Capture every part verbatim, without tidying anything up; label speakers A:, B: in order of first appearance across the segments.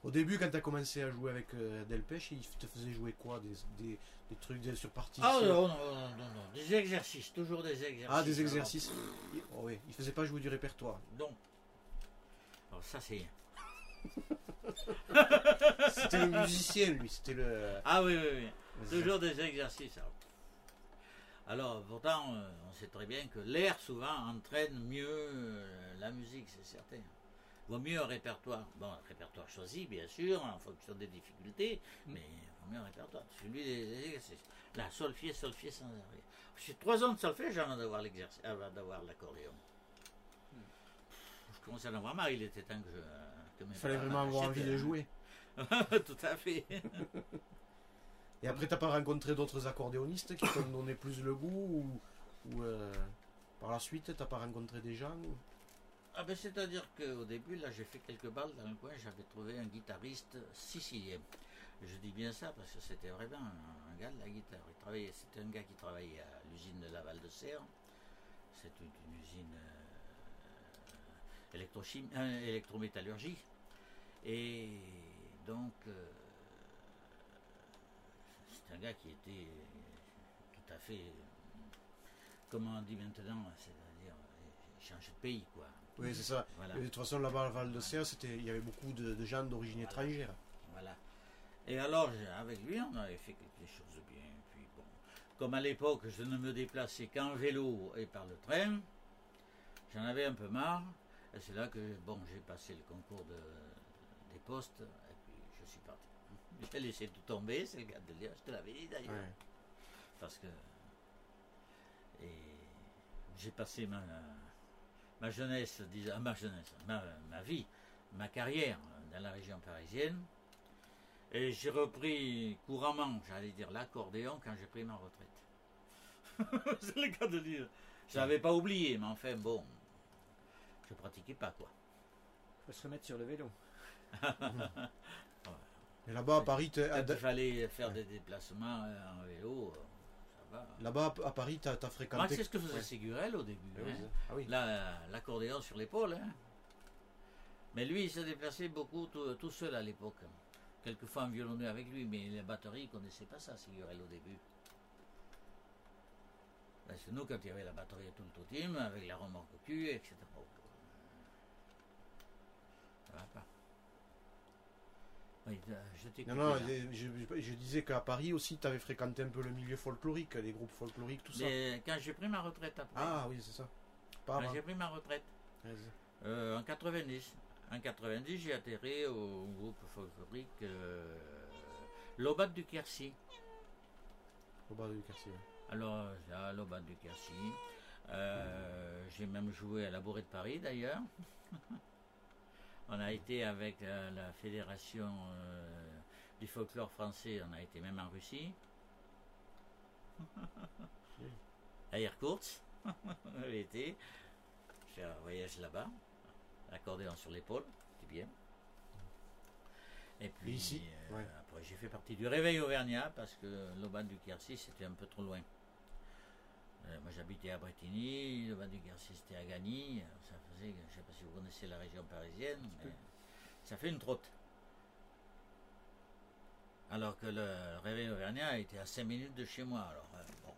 A: Au début, quand tu as commencé à jouer avec euh, Delpech, il te faisait jouer quoi? Des, des, des trucs des, sur partition?
B: Ah non, non, non, non, non, des exercices, toujours des exercices.
A: Ah, des exercices. Il, oh, oui, il faisait pas jouer du répertoire.
B: Non. Alors ça, c'est...
A: C'était le musicien, lui, c'était le...
B: Ah oui, oui, oui. Toujours des exercices. Alors, alors pourtant, euh, on sait très bien que l'air, souvent, entraîne mieux euh, la musique, c'est certain. Vaut mieux un répertoire. Bon, un répertoire choisi, bien sûr, en fonction des difficultés, mm. mais vaut mieux un répertoire. Celui des exercices. Là, solfège, solfège sans arrêt. J'ai trois ans de solfège avant d'avoir l'exercice, avant d'avoir l'accordéon. Mm. Je commençais à en avoir marre, il était temps que je...
A: Il fallait vraiment avoir envie de jouer.
B: Tout à fait.
A: Et après, t'as pas rencontré d'autres accordéonistes qui t'ont donné plus le goût ou, ou euh, par la suite, t'as pas rencontré des gens ou...
B: Ah ben c'est-à-dire qu'au début, là, j'ai fait quelques balles dans le coin, j'avais trouvé un guitariste sicilien. Je dis bien ça parce que c'était vraiment un, un gars de la guitare. Il travaillait, c'était un gars qui travaillait à l'usine de Laval de Serre. C'est une, une usine euh, électrochimie, euh, électrométallurgie. Et donc, euh, c'est un gars qui était tout à fait, comment on dit maintenant, c'est-à-dire, il change de pays, quoi.
A: Oui, c'est ça. Voilà. Et de toute façon, là-bas, à Val de Serre, c'était, il y avait beaucoup de, de gens d'origine voilà. étrangère.
B: Voilà. Et alors, avec lui, on avait fait quelque chose de bien. Puis bon, comme à l'époque, je ne me déplaçais qu'en vélo et par le train, j'en avais un peu marre. Et c'est là que, bon, j'ai passé le concours de, des postes, et puis je suis parti. J'ai laissé tout tomber, c'est le cas de le dire, je te l'avais dit d'ailleurs. Ouais. Parce que... Et j'ai passé ma... ma jeunesse, disons, ma jeunesse, ma, ma vie, ma carrière dans la région parisienne. Et j'ai repris couramment, j'allais dire, l'accordéon quand j'ai pris ma retraite. C'est le cas de dire. Je l'avais pas oublié, mais enfin bon, je pratiquais pas quoi.
C: Faut se remettre sur le vélo.
A: Ouais. Et là-bas à Paris,
B: quand il fallait faire des déplacements en vélo.
A: Là-bas, à Paris, tu as, as fréquenté...
B: Moi, c'est ce que faisait ouais. Ségurel au début.
A: Oui,
B: hein.
A: ah oui.
B: Là, l'accordéon sur l'épaule. Hein. Mais lui, il s'est déplacé beaucoup tout, tout seul à l'époque. Quelquefois un violonneux avec lui, mais la batterie, il ne connaissait pas ça, Ségurel, au début. Parce que nous, quand il y avait la batterie tout le totem, avec la remorque au cul, et cetera. Ça va pas. Oui, je
A: non, non, je, je, je disais qu'à Paris aussi, tu avais fréquenté un peu le milieu folklorique, les groupes folkloriques, tout ça.
B: Mais quand j'ai pris ma retraite après.
A: Ah oui, c'est ça.
B: Pas quand j'ai pris ma retraite. Euh, en quatre-vingt-dix. En quatre-vingt-dix, j'ai atterri au groupe folklorique euh, l'Aubade du Quercy.
A: L'Aubade du Quercy, oui.
B: Alors, là, l'Aubade du Quercy. Euh, mmh. J'ai même joué à la Bourrée de Paris, d'ailleurs. On a été avec euh, la fédération euh, du folklore français, on a été même en Russie. À Irkoutsk, on avait été. J'ai fait un voyage là-bas, accordéon sur l'épaule, c'était bien. Et puis,
A: ici,
B: euh,
A: ouais.
B: après j'ai fait partie du Réveil Auvergnat, parce que l'Aubade du Quercy, c'était un peu trop loin. Euh, moi j'habitais à Bretigny, l'Aubade du Quercy c'était à Gagny, ça faisait, je ne sais pas si vous connaissez la région parisienne, mais ça fait une trotte. Alors que le Réveil Auvergnat était à cinq minutes de chez moi, alors euh, bon.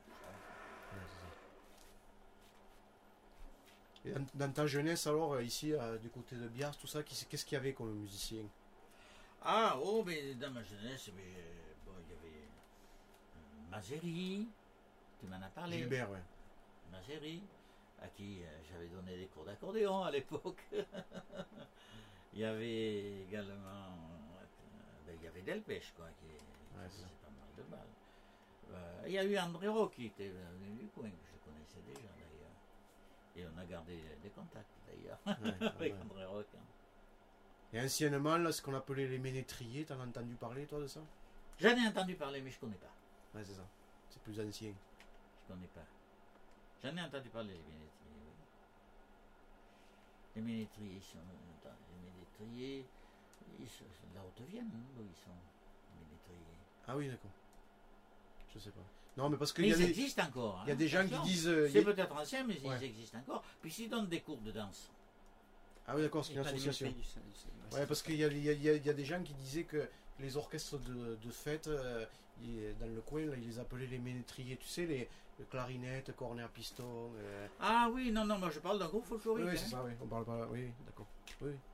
A: Et dans, dans ta jeunesse alors, ici, euh, du côté de Biars, tout ça, qu'est-ce qu'il y avait comme musicien?
B: Ah, oh, mais dans ma jeunesse, mais, bon, il y avait euh, Mazeri. Tu m'en as parlé.
A: Gilbert, oui.
B: Mazeri, à qui euh, j'avais donné des cours d'accordéon à l'époque. Il y avait également, euh, ben, il y avait Delpech, quoi, qui,
A: ouais,
B: qui faisait pas mal de balles. Euh, il y a eu André Rock qui était venu du coin, que je connaissais déjà d'ailleurs. Et on a gardé des contacts d'ailleurs, ouais, avec ouais. André Rock. Hein.
A: Et anciennement, là, ce qu'on appelait les ménétriers, t'en as entendu parler, toi, de ça?
B: J'en ai entendu parler, mais je connais pas.
A: Ouais, c'est ça. C'est plus ancien.
B: Je connais pas. J'en ai entendu parler, les ménétriers, oui. Les ménétriers, ils sont... Les ménétriers, ils sont de la Haute-Vienne, où ils sont, les ménétriers.
A: Ah oui, d'accord. Je sais pas. Non, mais parce que...
B: Mais
A: y a
B: ils
A: des...
B: existent encore.
A: Il hein, y a des gens attention. Qui disent...
B: C'est
A: a...
B: peut-être ancien, mais ouais. Ils existent encore. Puis ils donnent des cours de danse.
A: Ah oui, d'accord, c'est
C: Et
A: une
C: pas des
A: association.
C: métiers du- du- du-
A: Ouais, parce qu'il y a, il y, a, il y a- il y a des gens qui disaient que les orchestres de, de fête, euh, ils- dans le coin, là, ils les appelaient les ménétriers, tu sais, les, les clarinettes, cornets à piston. euh.
B: Ah oui, non, non, moi je parle d'un groupe
A: Oui,
B: folklorique.
A: oui,
B: hein.
A: c'est ça, oui. On parle pas. Oui, d'accord. Oui, oui.